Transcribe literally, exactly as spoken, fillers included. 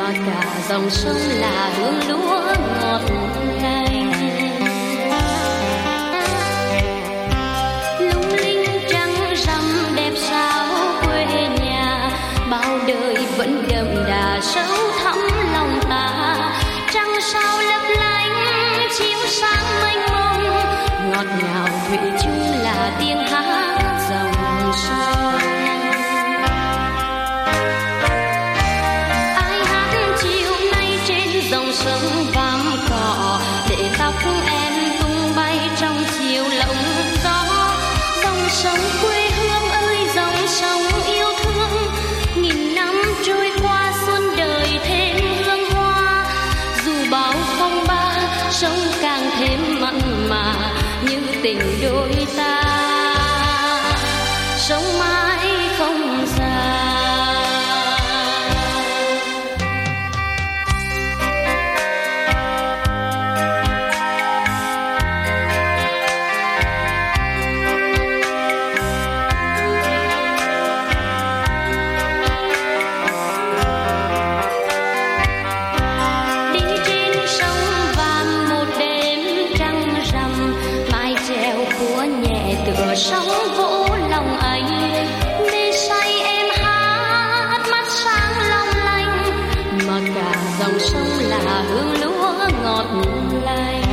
mà cả dòng sông là hương lúa ngọt lành. Lung linh trăng rằm đẹp sao quê nhà, bao đời vẫn đậm đà sâu thẳm lòng ta. Trăng sao lấp lánh chiếu sáng mênh mông, ngọt ngào thủy chung là tiếng hát dòng sông. Ai hát chiều nay trên dòng sông vàm cỏ, để tóc em tung bay trong chiều lộng gió. Dòng sông quê hương ơi dòng sông yêu thương, nghìn năm trôi qua xuân đời thêm hương hoa. Dù bao phong ba sông càng thêm mặn mà như tình đôi ta, sống mãi không già. Đi trên sông Vàm một đêm trăng rằm, mái chèo của nhẹ tựa sóng vỗ lòng anh. Mê say em hát mắt sáng long lanh, mà cả dòng sông là hương lúa ngọt lành.